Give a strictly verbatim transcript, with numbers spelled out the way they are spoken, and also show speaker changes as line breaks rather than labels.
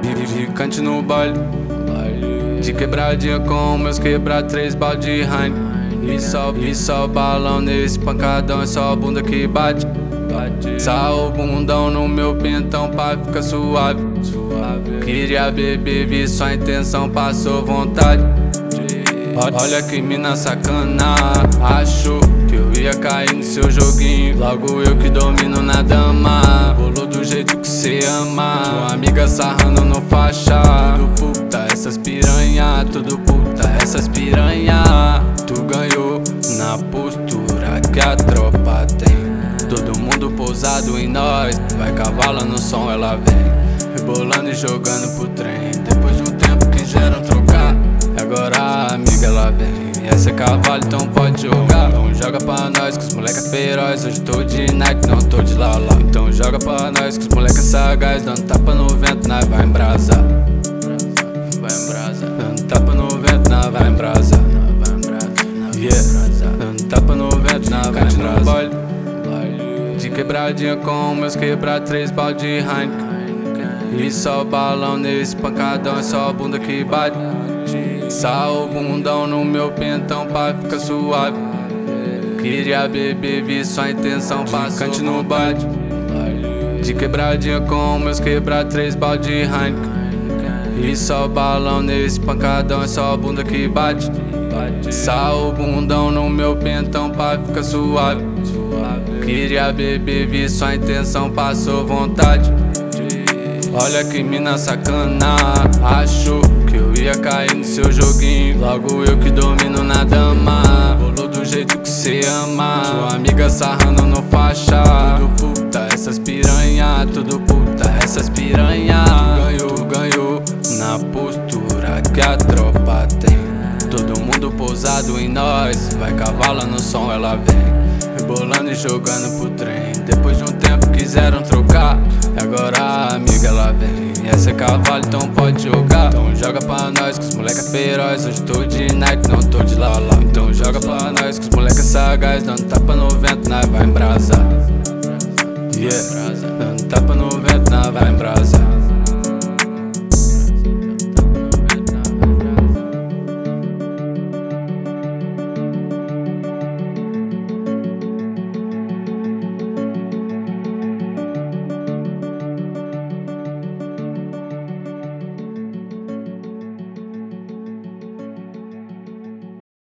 Gigante no baile, de quebradinha com meus quebrar três balde de Heineken. E só, e só balão nesse pancadão, é só a bunda que bate. Só o bundão no meu pentão pra ficar suave. Queria beber, vi sua intenção, passou vontade. Olha que mina sacana, achou que eu ia cair no seu joguinho. Logo eu que domino na dama, rolou do jeito que cê ama. Tua amiga sarrando no faixa, tudo puta essas piranha, tudo puta essas piranha. Tu ganhou na postura que a tropa tem. Todo mundo pousado em nós, vai cavalo no som, ela vem rebolando e jogando pro trem. Depois de um tempo quiseram trocar, agora a amiga ela vem. Essa é cavalo, então pode jogar. Então joga pra nós que os moleque é feroz. Hoje tô de Nike, não tô de lala. Então joga pra nós que os moleque é sagaz. Dando tapa no vento, nós vai embrasar. Vai embrasar. Dando tapa no vento, nós vai embrasar. Yeah. Dando tapa no vento, nós vai embrasar. De quebradinha com meus quebrar três balde de Heineken. E só o balão nesse pancadão, é só a bunda que bate. Só o bundão no meu pentão pra ficar suave. Queria beber, vi sua intenção, passante no bate. De quebradinha com meus quebrar três balde de Heineken. E só o balão nesse pancadão, é só a bunda que bate. Só o bundão no meu pentão pra ficar suave. Queria beber, vi sua intenção, passou vontade. Olha que mina sacana, achou que eu ia cair no seu joguinho. Logo eu que domino na dama, rolou do jeito que cê ama. Sua amiga sarrando no faixa, tudo puta essas piranha, tudo puta essas piranha. Tu ganhou, ganhou na postura que a tropa tem. Todo mundo pousado em nós, vai cavalo no som, ela vem rebolando e jogando pro trem. Depois de um tempo quiseram trocar, agora a amiga ela vem. Essa é cavalo, então pode jogar. Então joga pra nós que os moleque é feroz. Hoje tô de Nike, não tô de lala. Então joga pra nós que os moleque é sagaz. Dando tapa no vento, nós vai embrasar. Yeah. Dando tapa no vento, nós vai embrasar.